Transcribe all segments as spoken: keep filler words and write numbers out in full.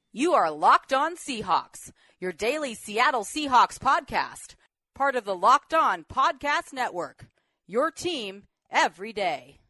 You are Locked On Seahawks, your daily Seattle Seahawks podcast, part of the Locked On Podcast Network, your team every day.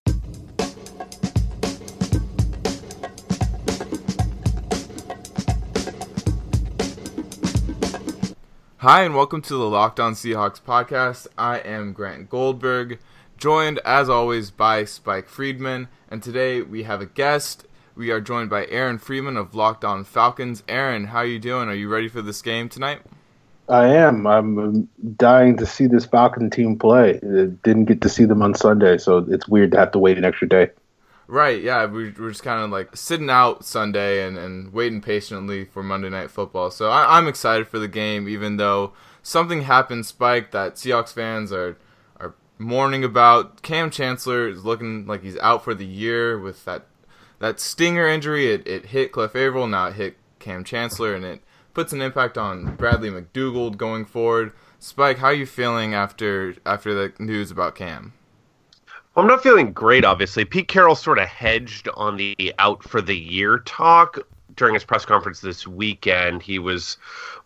Hi, and welcome to the Locked On Seahawks podcast. I am Grant Goldberg, joined as always by Spike Friedman, and today we have a guest. We are joined by Aaron Freeman of Locked On Falcons. Aaron, how are you doing? Are you ready for this game tonight? I am. I'm dying to see this Falcon team play. I didn't get to see them on Sunday, so it's weird to have to wait an extra day. Right, yeah. We're just kind of like sitting out Sunday and, and waiting patiently for Monday Night Football. So I, I'm excited for the game, even though something happened, Spike, that Seahawks fans are, are mourning about. Cam Chancellor is looking like he's out for the year with that That stinger injury. It, it hit Cliff Averill, now it hit Cam Chancellor, and it puts an impact on Bradley McDougald going forward. Spike, how are you feeling after after the news about Cam? Well, I'm not feeling great, obviously. Pete Carroll sort of hedged on the out for the year talk during his press conference this weekend. He was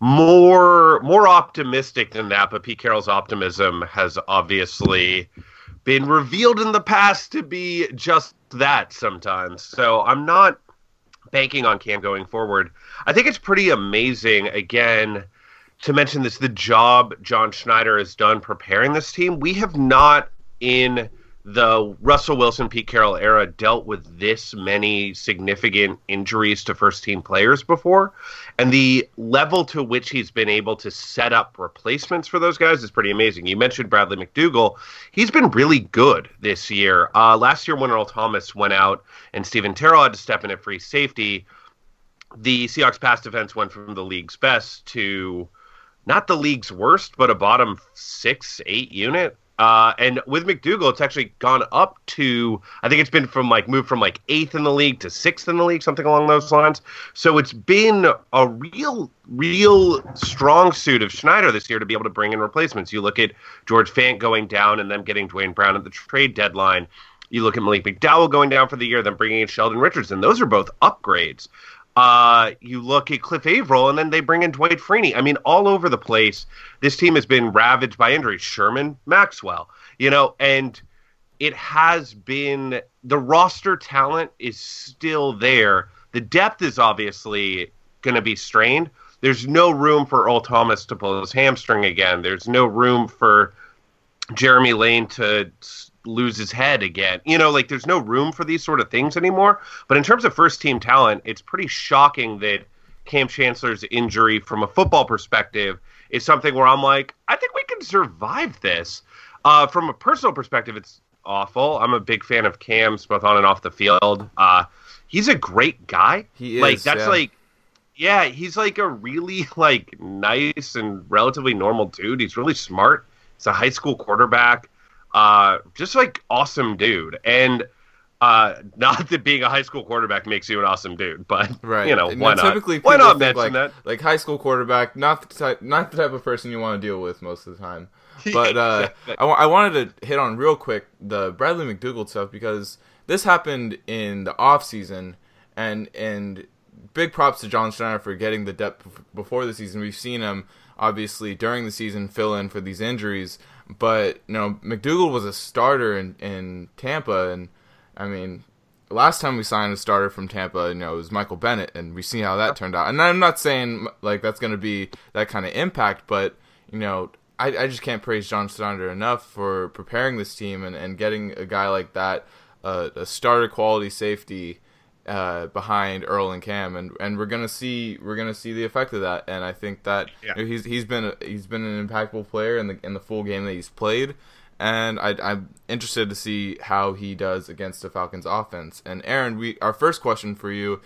more more optimistic than that, but Pete Carroll's optimism has obviously been revealed in the past to be just that sometimes. So I'm not banking on Cam going forward. I think it's pretty amazing, again, to mention this, the job John Schneider has done preparing this team. We have not, in the Russell Wilson, Pete Carroll era, dealt with this many significant injuries to first-team players before. And the level to which he's been able to set up replacements for those guys is pretty amazing. You mentioned Bradley McDougald. He's been really good this year. Uh, last year when Earl Thomas went out and Steven Terrell had to step in at free safety, the Seahawks pass defense went from the league's best to not the league's worst, but a bottom six, eight unit. Uh, and with McDougald, it's actually gone up to, I think it's been from like, moved from like eighth in the league to sixth in the league, something along those lines. So it's been a real, real strong suit of Schneider this year to be able to bring in replacements. You look at George Fant going down and them getting Dwayne Brown at the trade deadline. You look at Malik McDowell going down for the year, then bringing in Sheldon Richardson. Those are both upgrades. Uh, you look at Cliff Averill, and then they bring in Dwight Freeney. I mean, all over the place, this team has been ravaged by injuries. Sherman, Maxwell, you know, and it has been, the roster talent is still there. The depth is obviously going to be strained. There's no room for Earl Thomas to pull his hamstring again. There's no room for Jeremy Lane to lose his head again. You know, like, there's no room for these sort of things anymore. But in terms of first team talent, it's pretty shocking that Cam Chancellor's injury from a football perspective is something where I'm like, I think we can survive this. Uh, from a personal perspective, it's awful. I'm a big fan of Cam's both on and off the field. Uh, he's a great guy. He is, like, that's yeah. like, yeah, he's like a really like nice and relatively normal dude. He's really smart. He's a high school quarterback. Uh, just like awesome dude. And uh, not that being a high school quarterback makes you an awesome dude, but right. you know, and why not? Typically, why not think, mention like, that? Like high school quarterback, not the type, not the type of person you want to deal with most of the time. But uh, I, w- I wanted to hit on real quick the Bradley McDougald stuff, because this happened in the off season, and and big props to John Schneider for getting the depth before the season. We've seen him obviously during the season fill in for these injuries. But, you know, McDougald was a starter in, in Tampa, and, I mean, last time we signed a starter from Tampa, you know, it was Michael Bennett, and we see how that turned out. And I'm not saying, like, that's going to be that kind of impact, but, you know, I, I just can't praise John Schneider enough for preparing this team and, and getting a guy like that, uh, a starter quality safety, Uh, behind Earl and Cam, and, and we're gonna see we're gonna see the effect of that. And I think that yeah. you know, he's he's been a, he's been an impactful player in the in the full game that he's played, and I, I'm interested to see how he does against the Falcons offense. And Aaron, we our first question for you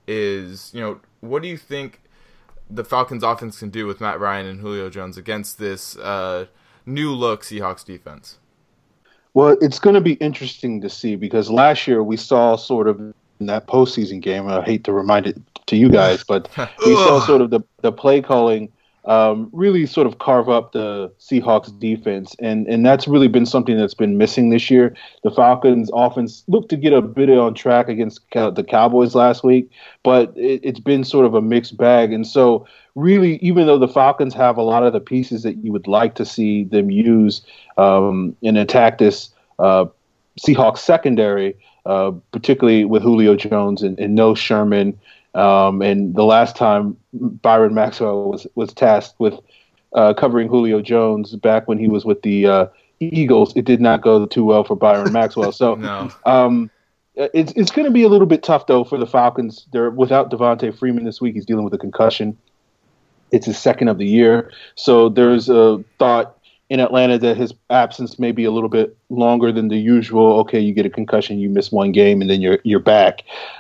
is, you know, what do you think the Falcons offense can do with Matt Ryan and Julio Jones against this uh, new look Seahawks defense? Well, it's going to be interesting to see, because last year we saw sort of in that postseason game, I hate to remind it to you guys, but we saw sort of the, the play calling um, really sort of carve up the Seahawks defense. And, and that's really been something that's been missing this year. The Falcons offense looked to get a bit on track against the Cowboys last week, but it, it's been sort of a mixed bag. And so really, even though the Falcons have a lot of the pieces that you would like to see them use um, and attack this uh, Seahawks secondary, uh, particularly with Julio Jones and, and no Sherman, Um, and the last time Byron Maxwell was, was tasked with uh, covering Julio Jones back when he was with the uh, Eagles, it did not go too well for Byron Maxwell. So no. um, it's it's going to be a little bit tough, though, for the Falcons. They're without Devontae Freeman this week. He's dealing with a concussion. It's his second of the year. So there's a thought in Atlanta that his absence may be a little bit longer than the usual. Okay, you get a concussion, you miss one game, and then you're you're back.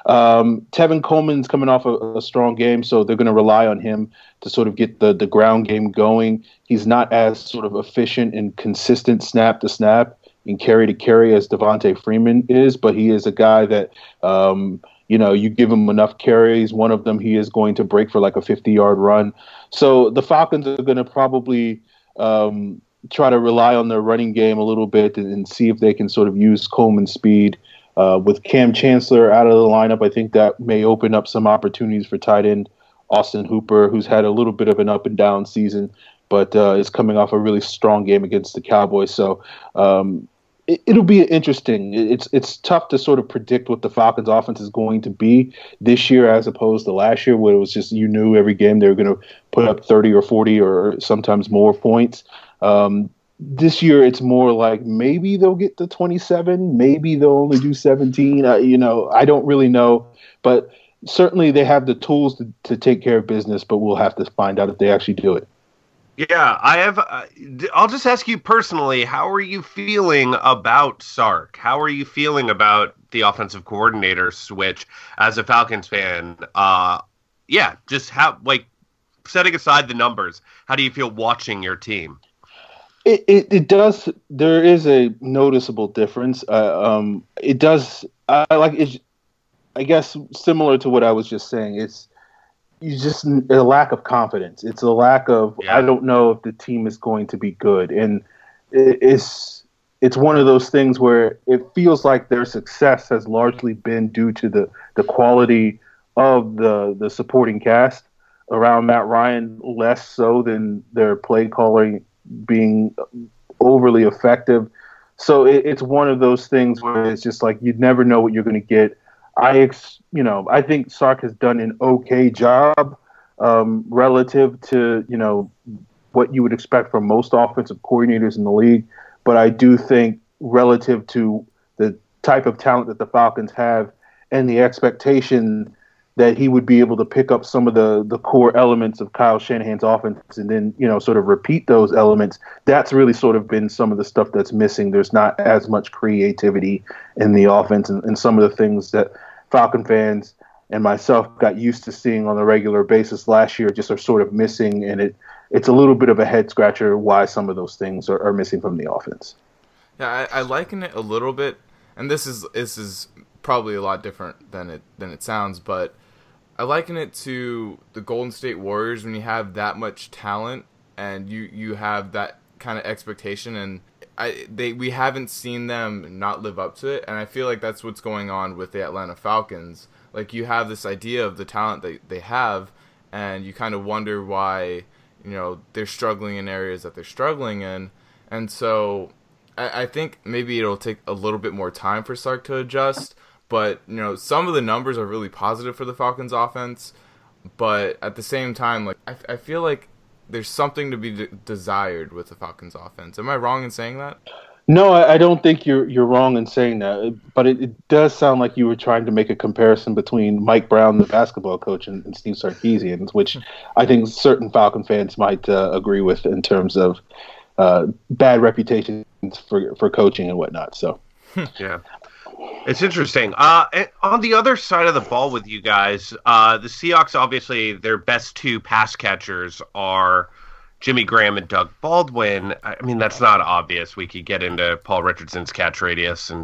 Um, Tevin Coleman's coming off a, a strong game, so they're going to rely on him to sort of get the, the ground game going. He's not as sort of efficient and consistent snap to snap and carry to carry as Devontae Freeman is, but he is a guy that, um, you know, you give him enough carries, one of them he is going to break for like a fifty-yard run. So the Falcons are going to probably um, – try to rely on their running game a little bit and, and see if they can sort of use Coleman's speed. Uh, with Cam Chancellor out of the lineup, I think that may open up some opportunities for tight end Austin Hooper, who's had a little bit of an up and down season, but uh, is coming off a really strong game against the Cowboys. So um, it, it'll be interesting. It's it's tough to sort of predict what the Falcons offense is going to be this year as opposed to last year, where it was just you knew every game they were going to put up thirty or forty or sometimes more points. Um, this year, it's more like maybe they'll get to twenty-seven, maybe they'll only do seventeen. Uh, you know, I don't really know, but certainly they have the tools to, to take care of business, but we'll have to find out if they actually do it. Yeah, I have. Uh, I'll just ask you personally, how are you feeling about Sark? How are you feeling about the offensive coordinator switch as a Falcons fan? Uh, yeah, just how, like, setting aside the numbers, how do you feel watching your team? It, it it does. There is a noticeable difference. Uh, um, it does. I like it. I guess similar to what I was just saying. It's you just a lack of confidence. It's a lack of. Yeah. I don't know if the team is going to be good, and it, it's it's one of those things where it feels like their success has largely been due to the the quality of the the supporting cast around Matt Ryan, less so than their play calling being overly effective. So it, it's one of those things where it's just like you'd never know what you're going to get. I, ex, you know, I think Sark has done an okay job um, relative to, you know, what you would expect from most offensive coordinators in the league. But I do think relative to the type of talent that the Falcons have and the expectation that he would be able to pick up some of the, the core elements of Kyle Shanahan's offense and then, you know, sort of repeat those elements. That's really sort of been some of the stuff that's missing. There's not as much creativity in the offense, and, and some of the things that Falcon fans and myself got used to seeing on a regular basis last year just are sort of missing, and it it's a little bit of a head scratcher why some of those things are, are missing from the offense. Yeah, I, I liken it a little bit, and this is this is probably a lot different than it than it sounds, but I liken it to the Golden State Warriors when you have that much talent and you, you have that kind of expectation, and I they we haven't seen them not live up to it, and I feel like that's what's going on with the Atlanta Falcons. Like, you have this idea of the talent that they have, and you kind of wonder why, you know, they're struggling in areas that they're struggling in, and so I, I think maybe it'll take a little bit more time for Sark to adjust. But, you know, some of the numbers are really positive for the Falcons offense. But at the same time, like, I, I feel like there's something to be de- desired with the Falcons offense. Am I wrong in saying that? No, I, I don't think you're you're wrong in saying that. But it, it does sound like you were trying to make a comparison between Mike Brown, the basketball coach, and, and Steve Sarkisian, which I think certain Falcon fans might uh, agree with in terms of uh, bad reputations for for coaching and whatnot. So, yeah. It's interesting. Uh, on the other side of the ball with you guys, uh, the Seahawks, obviously, their best two pass catchers are Jimmy Graham and Doug Baldwin. I mean, that's not obvious. We could get into Paul Richardson's catch radius and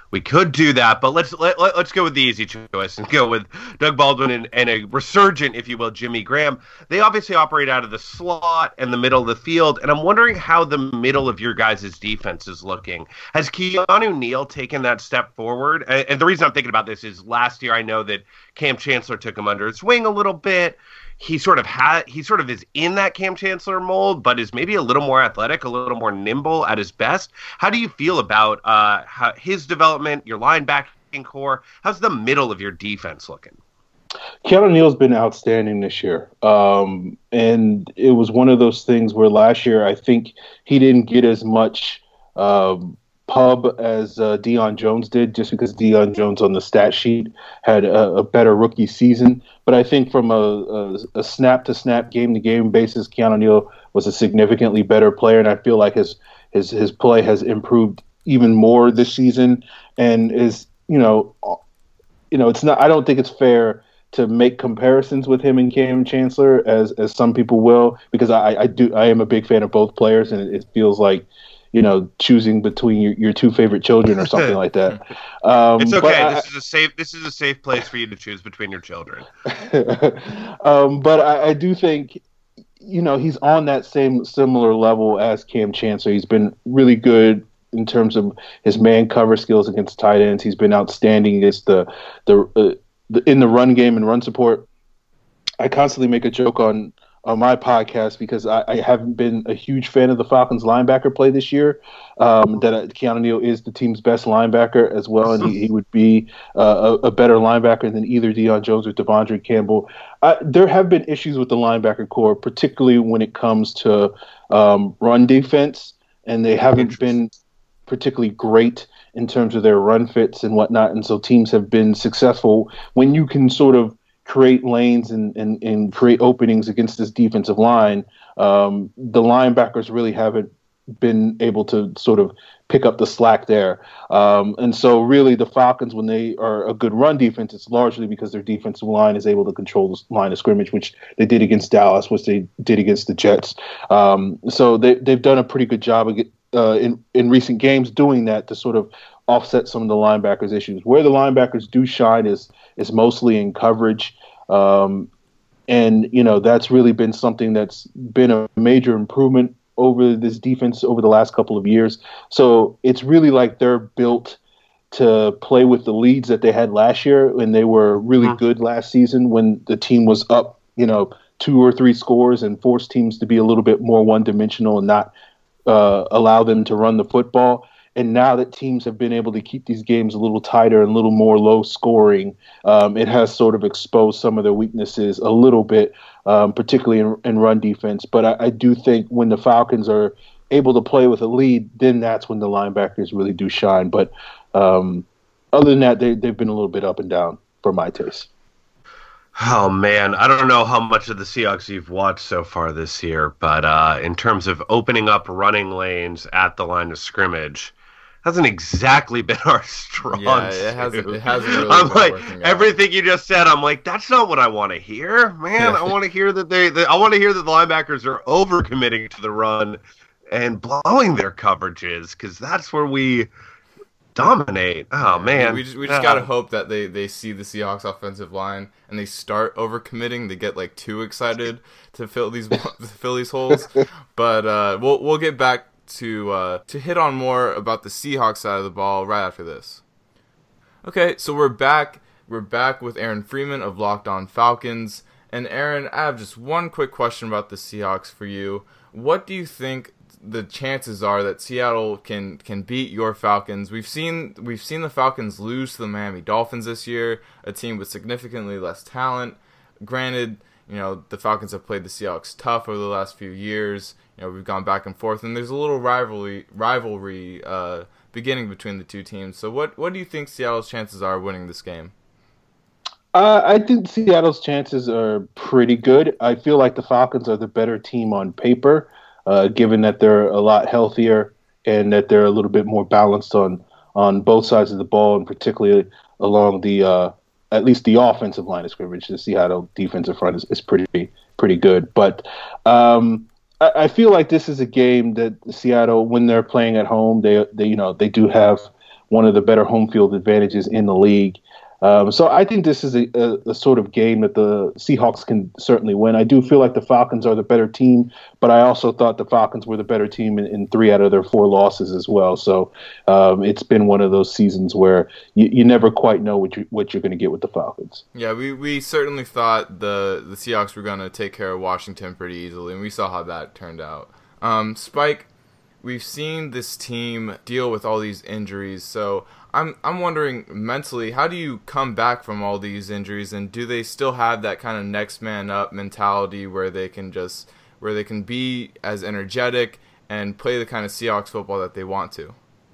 we could do that, but let's let, let, let's go with the easy choice and go with Doug Baldwin and, and a resurgent, if you will, Jimmy Graham. They obviously operate out of the slot and the middle of the field, and I'm wondering how the middle of your guys' defense is looking. Has Keanu Neal taken that step forward? And, and the reason I'm thinking about this is last year I know that Cam Chancellor took him under his wing a little bit. He sort of had, he sort of is in that Cam Chancellor mold, but is maybe a little more athletic, a little more nimble at his best. How do you feel about uh, how, his development, your linebacking core? How's the middle of your defense looking? Keanu Neal's been outstanding this year. Um, and it was one of those things where last year I think he didn't get as much um, pub as uh, Deion Jones did, just because Deion Jones on the stat sheet had a, a better rookie season. But I think from a, a, a snap-to-snap, game-to-game basis, Keanu Neal was a significantly better player, and I feel like his his his play has improved even more this season. And is you know, you know, it's not. I don't think it's fair to make comparisons with him and Cam Chancellor as as some people will, because I, I do I am a big fan of both players, and it, it feels like, you know, choosing between your, your two favorite children or something like that. Um, it's okay. I, this is a safe. This is a safe place for you to choose between your children. um, but I, I do think, you know, he's on that same similar level as Cam Chancellor. He's been really good in terms of his man cover skills against tight ends. He's been outstanding against the the, uh, the in the run game and run support. I constantly make a joke on. on my podcast, because I, I haven't been a huge fan of the Falcons linebacker play this year, um, that uh, Keanu Neal is the team's best linebacker as well, and he, he would be uh, a, a better linebacker than either Deion Jones or Devondre Campbell. I, there have been issues with the linebacker core, particularly when it comes to um, run defense, and they haven't been particularly great in terms of their run fits and whatnot, and so teams have been successful when you can sort of create lanes and, and, and create openings against this defensive line. Um, the linebackers really haven't been able to sort of pick up the slack there. Um, and so really the Falcons, when they are a good run defense, it's largely because their defensive line is able to control the line of scrimmage, which they did against Dallas, which they did against the Jets. Um, so they, they've done a pretty good job of, uh, in, in recent games doing that to sort of offset some of the linebackers' issues. Where the linebackers do shine is is mostly in coverage. Um, and, you know, that's really been something that's been a major improvement over this defense over the last couple of years. So it's really like they're built to play with the leads that they had last year, when they were really mm-hmm. good last season, when the team was up, you know, two or three scores, and forced teams to be a little bit more one-dimensional and not uh, allow them to run the football. And now that teams have been able to keep these games a little tighter and a little more low scoring, um, it has sort of exposed some of their weaknesses a little bit, um, particularly in, in run defense. But I, I do think when the Falcons are able to play with a lead, then that's when the linebackers really do shine. But um, other than that, they, they've been a little bit up and down for my taste. Oh, man, I don't know how much of the Seahawks you've watched so far this year, but uh, in terms of opening up running lanes at the line of scrimmage, hasn't exactly been our strong yeah, it hasn't. It hasn't really I'm been like working out. Everything you just said. I'm like, that's not what I want to hear, man. I want to hear that they. they I want to hear that the linebackers are overcommitting to the run and blowing their coverages, because that's where we dominate. Oh yeah, man, we just we just uh, gotta hope that they, they see the Seahawks offensive line and they start overcommitting. They get like too excited to fill these to fill these holes. But uh, we'll we'll get back to uh, to hit on more about the Seahawks side of the ball right after this. Okay, so we're back. We're back with Aaron Freeman of Locked On Falcons. And Aaron, I have just one quick question about the Seahawks for you. What do you think the chances are that Seattle can can beat your Falcons? We've seen we've seen the Falcons lose to the Miami Dolphins this year, a team with significantly less talent. Granted, you know, the Falcons have played the Seahawks tough over the last few years. You know, we've gone back and forth, and there's a little rivalry rivalry uh, beginning between the two teams. So what, what do you think Seattle's chances are of winning this game? Uh, I think Seattle's chances are pretty good. I feel like the Falcons are the better team on paper, uh, given that they're a lot healthier and that they're a little bit more balanced on, on both sides of the ball, and particularly along the uh, at least the offensive line of scrimmage. The Seattle defensive front is, is pretty pretty good. But um, I, I feel like this is a game that Seattle, when they're playing at home, they they you know they do have one of the better home field advantages in the league. Um, so I think this is a, a, a sort of game that the Seahawks can certainly win. I do feel like the Falcons are the better team, but I also thought the Falcons were the better team in, in three out of their four losses as well. So um, it's been one of those seasons where you, you never quite know what, you, what you're going to get with the Falcons. Yeah, we, we certainly thought the, the Seahawks were going to take care of Washington pretty easily, and we saw how that turned out. Um, Spike, we've seen this team deal with all these injuries, so I'm I'm wondering mentally, how do you come back from all these injuries, and do they still have that kind of next man up mentality where they can just where they can be as energetic and play the kind of Seahawks football that they want to?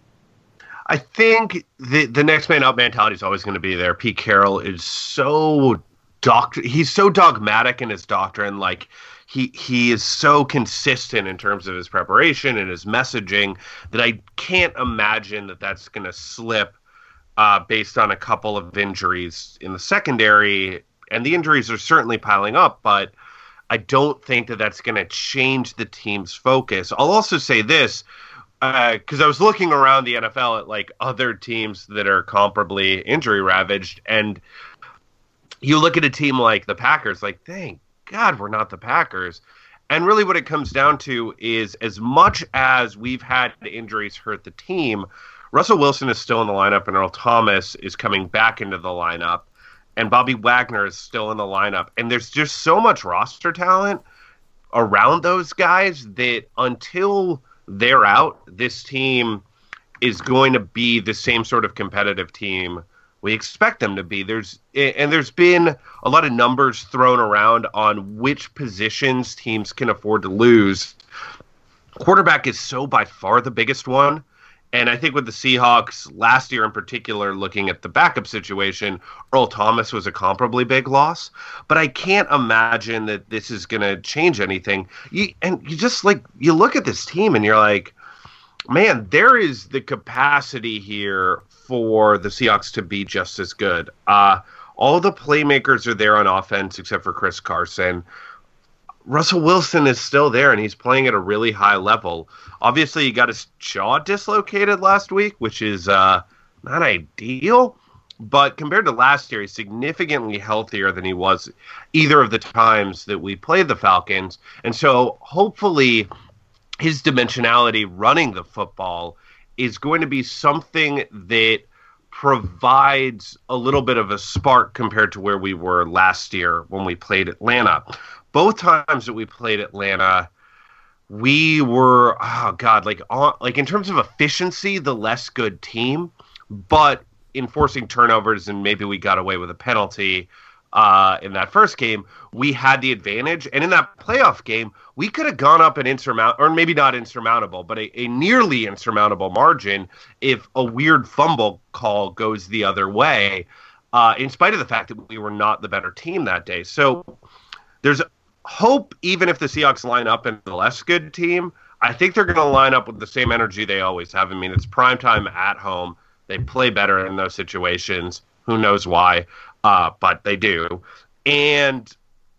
I think the the next man up mentality is always going to be there. Pete Carroll is so doct- he's so dogmatic in his doctrine, like He he is so consistent in terms of his preparation and his messaging that I can't imagine that that's going to slip uh, based on a couple of injuries in the secondary. And the injuries are certainly piling up, but I don't think that that's going to change the team's focus. I'll also say this, because uh, I was looking around the N F L at like other teams that are comparably injury ravaged, and you look at a team like the Packers, like, dang, God, we're not the Packers. And really what it comes down to is, as much as we've had injuries hurt the team, Russell Wilson is still in the lineup, and Earl Thomas is coming back into the lineup, and Bobby Wagner is still in the lineup. And there's just so much roster talent around those guys that until they're out, this team is going to be the same sort of competitive team we expect them to be. There's and there's been a lot of numbers thrown around on which positions teams can afford to lose. Quarterback is so by far the biggest one. And I think with the Seahawks last year in particular, looking at the backup situation, Earl Thomas was a comparably big loss. But I can't imagine that this is going to change anything. You, and you just like, you look at this team and you're like, man, there is the capacity here for the Seahawks to be just as good. Uh, all the playmakers are there on offense except for Chris Carson. Russell Wilson is still there, and he's playing at a really high level. Obviously, he got his jaw dislocated last week, which is uh, not ideal. But compared to last year, he's significantly healthier than he was either of the times that we played the Falcons. And so hopefully his dimensionality running the football is going to be something that provides a little bit of a spark compared to where we were last year when we played Atlanta. Both times that we played Atlanta, we were, oh God, like on, like in terms of efficiency, the less good team, but in forcing turnovers, and maybe we got away with a penalty uh, in that first game, we had the advantage. And in that playoff game, we could have gone up an insurmountable, or maybe not insurmountable, but a, a nearly insurmountable margin if a weird fumble call goes the other way, uh, in spite of the fact that we were not the better team that day. So there's hope, even if the Seahawks line up in the less good team. I think they're going to line up with the same energy they always have. I mean, it's primetime at home. They play better in those situations. Who knows why, uh, but they do. And,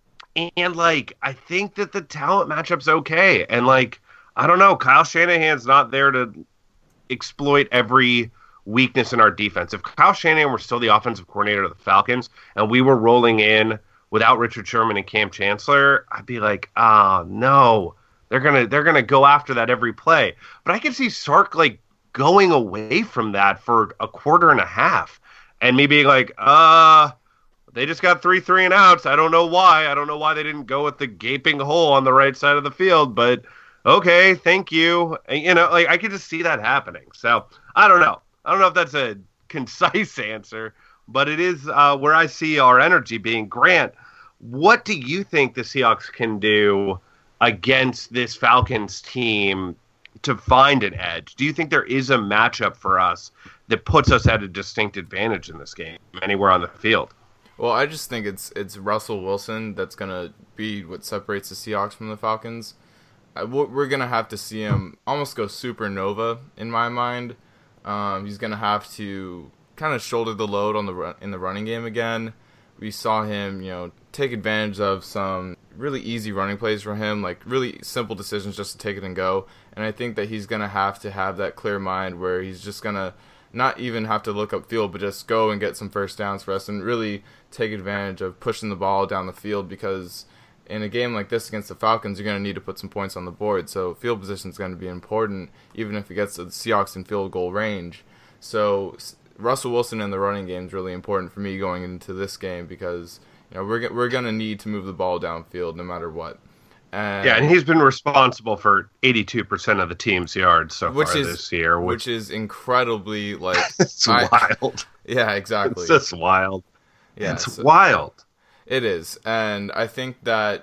and like, I think that the talent matchup's okay. And, like, I don't know, Kyle Shanahan's not there to exploit every weakness in our defense. If Kyle Shanahan were still the offensive coordinator of the Falcons and we were rolling in without Richard Sherman and Cam Chancellor, I'd be like, oh, no. They're gonna they're gonna go after that every play. But I can see Sark, like, going away from that for a quarter and a half and me being like, uh, they just got three three and outs. I don't know why. I don't know why they didn't go with the gaping hole on the right side of the field, but okay, thank you. And, you know, like, I could just see that happening. So I don't know. I don't know if that's a concise answer, but it is uh, where I see our energy being. Grant, what do you think the Seahawks can do against this Falcons team to find an edge? Do you think there is a matchup for us that puts us at a distinct advantage in this game, anywhere on the field? Well, I just think it's it's Russell Wilson that's going to be what separates the Seahawks from the Falcons. I, we're going to have to see him almost go supernova in my mind. Um, he's going to have to kind of shoulder the load on the run, in the running game again. We saw him, you know, take advantage of some really easy running plays for him, like really simple decisions just to take it and go. And I think that he's going to have to have that clear mind where he's just going to not even have to look up field, but just go and get some first downs for us and really take advantage of pushing the ball down the field, because in a game like this against the Falcons, you're going to need to put some points on the board. So field position is going to be important, even if it gets the Seahawks in field goal range. So Russell Wilson in the running game is really important for me going into this game, because you know we're we're going to need to move the ball downfield no matter what. And yeah, and he's been responsible for eighty-two percent of the team's yards so which far is, this year. Which, which is incredibly, like... it's I, wild. Yeah, exactly. It's just wild. Yeah, it's so, wild. It is, and I think that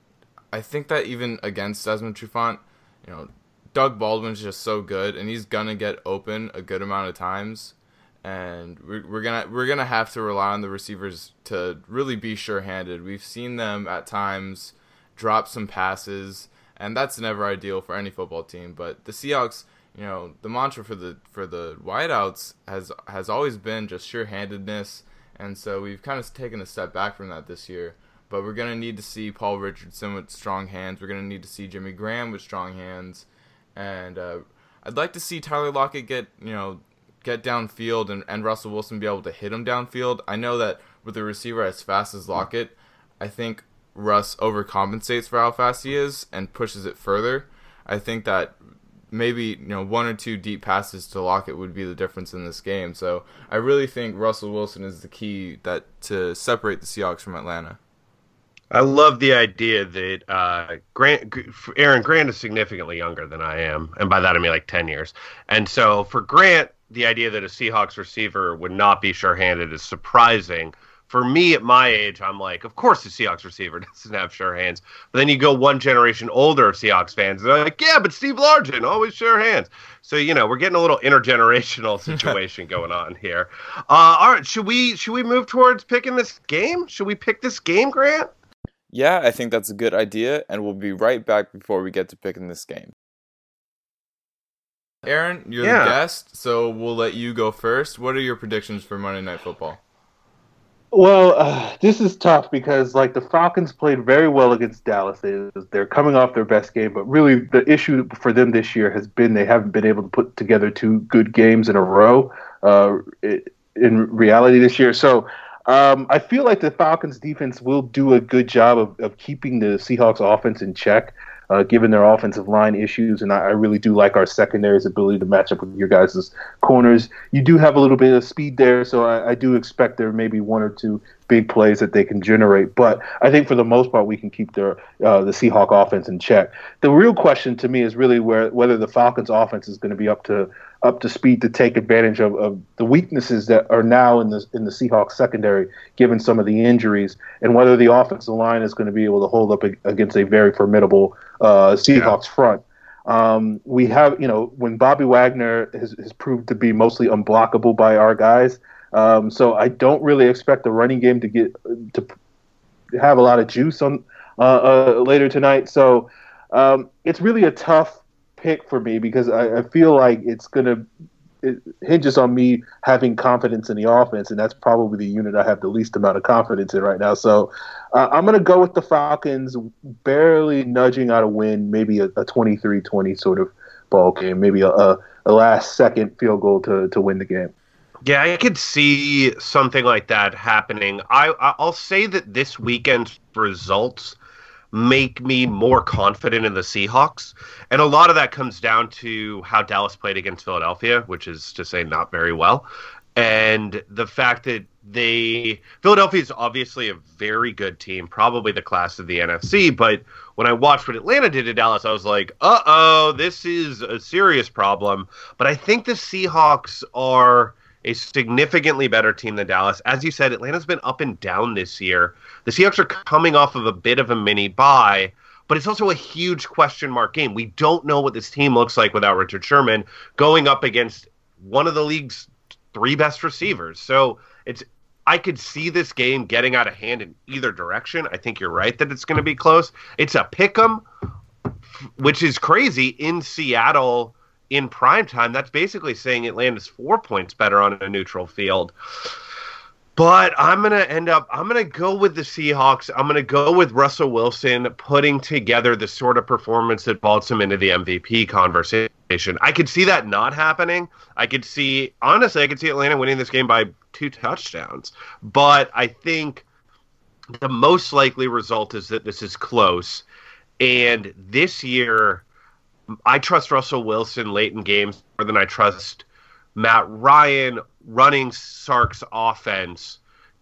I think that even against Desmond Trufant, you know, Doug Baldwin's just so good, and he's gonna get open a good amount of times, and we're, we're gonna we're gonna have to rely on the receivers to really be sure-handed. We've seen them at times drop some passes, and that's never ideal for any football team. But the Seahawks, you know, the mantra for the for the wideouts has has always been just sure-handedness. And so we've kind of taken a step back from that this year. But we're going to need to see Paul Richardson with strong hands. We're going to need to see Jimmy Graham with strong hands. And uh, I'd like to see Tyler Lockett get, you know, get downfield and, and Russell Wilson be able to hit him downfield. I know that with a receiver as fast as Lockett, I think Russ overcompensates for how fast he is and pushes it further. I think that maybe, you know, one or two deep passes to Lockett would be the difference in this game. So I really think Russell Wilson is the key that to separate the Seahawks from Atlanta. I love the idea that uh, Grant, Aaron Grant is significantly younger than I am, and by that I mean like ten years. And so for Grant, the idea that a Seahawks receiver would not be sure-handed is surprising. For me, at my age, I'm like, of course the Seahawks receiver doesn't have sure hands. But then you go one generation older of Seahawks fans, and they're like, yeah, but Steve Largent, always sure hands. So, you know, we're getting a little intergenerational situation going on here. Uh, all right, should we should we move towards picking this game? Should we pick this game, Grant? Yeah, I think that's a good idea, and we'll be right back before we get to picking this game. Aaron, you're yeah. the guest, so we'll let you go first. What are your predictions for Monday Night Football? Well, uh, this is tough because, like, the Falcons played very well against Dallas. They, they're coming off their best game, but really the issue for them this year has been they haven't been able to put together two good games in a row uh, in reality this year. So um, I feel like the Falcons defense will do a good job of, of keeping the Seahawks offense in check, uh, given their offensive line issues. And I, I really do like our secondary's ability to match up with your guys' corners. You do have a little bit of speed there, so I, I do expect there may be one or two big plays that they can generate. But I think for the most part, we can keep their uh, the Seahawk offense in check. The real question to me is really where whether the Falcons offense is going to be up to up to speed to take advantage of, of the weaknesses that are now in the in the Seahawks secondary, given some of the injuries, and whether the offensive line is going to be able to hold up against a very formidable uh, Seahawks yeah. front. Um, we have, you know, when Bobby Wagner has, has proved to be mostly unblockable by our guys. Um, so I don't really expect the running game to get to have a lot of juice on uh, uh, later tonight. So um, it's really a tough pick for me because I, I feel like it's gonna it hinges on me having confidence in the offense, and that's probably the unit I have the least amount of confidence in right now. So uh, I'm gonna go with the Falcons, barely nudging out a win, maybe a, a twenty-three twenty sort of ball game, maybe a, a, a last second field goal to to win the game. Yeah, I could see something like that happening. I, I'll say that this weekend's results make me more confident in the Seahawks. And a lot of that comes down to how Dallas played against Philadelphia, which is to say not very well. And the fact that they Philadelphia is obviously a very good team, probably the class of the N F C. But when I watched what Atlanta did to Dallas, I was like, uh-oh, this is a serious problem. But I think the Seahawks are a significantly better team than Dallas. As you said, Atlanta's been up and down this year. The Seahawks are coming off of a bit of a mini bye, but it's also a huge question mark game. We don't know what this team looks like without Richard Sherman going up against one of the league's three best receivers. So it's I could see this game getting out of hand in either direction. I think you're right that it's going to be close. It's a pick'em, which is crazy in Seattle in primetime. That's basically saying Atlanta's four points better on a neutral field. But I'm going to end up, I'm going to go with the Seahawks. I'm going to go with Russell Wilson putting together the sort of performance that vaults him into the M V P conversation. conversation. I could see that not happening. I could see, honestly, I could see Atlanta winning this game by two touchdowns. But I think the most likely result is that this is close. And this year, I trust Russell Wilson late in games more than I trust Matt Ryan running Sark's offense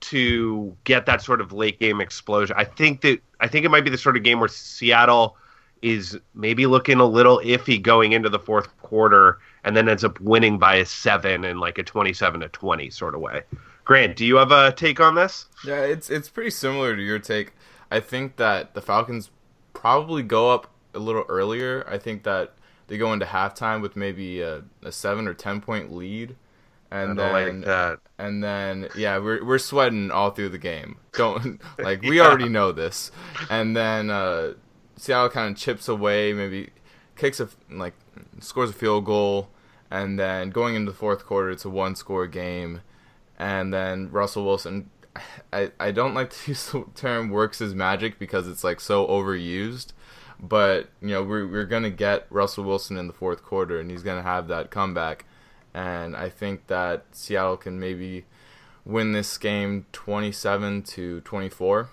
to get that sort of late game explosion. I think that I think it might be the sort of game where Seattle is maybe looking a little iffy going into the fourth quarter and then ends up winning by a seven in like a twenty-seven to twenty sort of way. Grant, do you have a take on this? Yeah, it's it's pretty similar to your take. I think that the Falcons probably go up a little earlier. I think that they go into halftime with maybe a, a seven or ten point lead. And I don't then, like that. And then, yeah, we're we're sweating all through the game. Don't like we Yeah. already know this. And then uh, Seattle kind of chips away, maybe kicks a like scores a field goal, and then going into the fourth quarter, it's a one score game. And then Russell Wilson, I I don't like to use the term works his magic because it's like so overused. But you know we're we're gonna get Russell Wilson in the fourth quarter, and he's gonna have that comeback. And I think that Seattle can maybe win this game twenty-seven to twenty-four.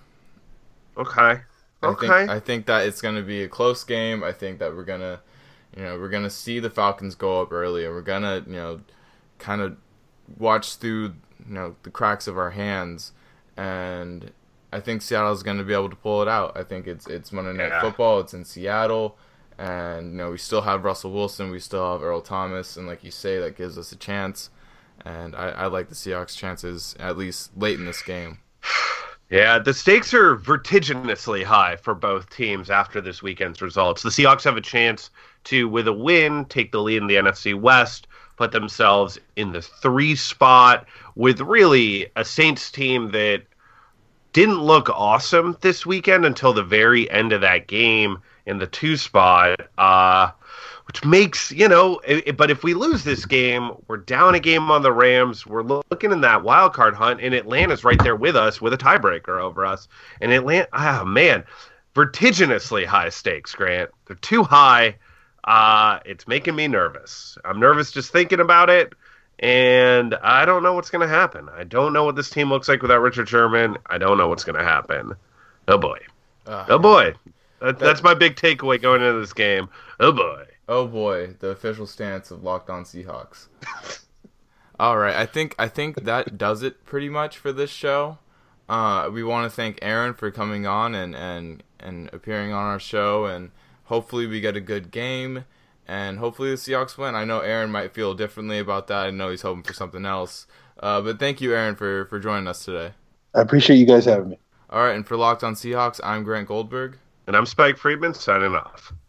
Okay. Okay. I think, I think that it's going to be a close game. I think that we're going to, you know, we're going to see the Falcons go up early, and we're going to, you know, kind of watch through, you know, the cracks of our hands. And I think Seattle is going to be able to pull it out. I think it's it's Monday Night Yeah. Football. It's in Seattle. And, you know, we still have Russell Wilson. We still have Earl Thomas. And like you say, that gives us a chance. And I, I like the Seahawks' chances, at least late in this game. Yeah, the stakes are vertiginously high for both teams after this weekend's results. The Seahawks have a chance to, with a win, take the lead in the N F C West, put themselves in the three spot with really a Saints team that didn't look awesome this weekend until the very end of that game in the two spot, uh, which makes, you know, it, but if we lose this game, we're down a game on the Rams. We're looking in that wild card hunt, and Atlanta's right there with us with a tiebreaker over us. And Atlanta, oh man, vertiginously high stakes, Grant. They're too high. Uh, it's making me nervous. I'm nervous just thinking about it, and I don't know what's going to happen. I don't know what this team looks like without Richard Sherman. I don't know what's going to happen. Oh boy. Uh, Oh boy. That, that's my big takeaway going into this game. Oh boy. Oh boy, the official stance of Locked On Seahawks. All right, I think I think that does it pretty much for this show. Uh, we want to thank Aaron for coming on and, and, and appearing on our show, and hopefully we get a good game, and hopefully the Seahawks win. I know Aaron might feel differently about that. I know he's hoping for something else. Uh, but thank you, Aaron, for, for joining us today. I appreciate you guys having me. All right, and for Locked On Seahawks, I'm Grant Goldberg. And I'm Spike Friedman signing off.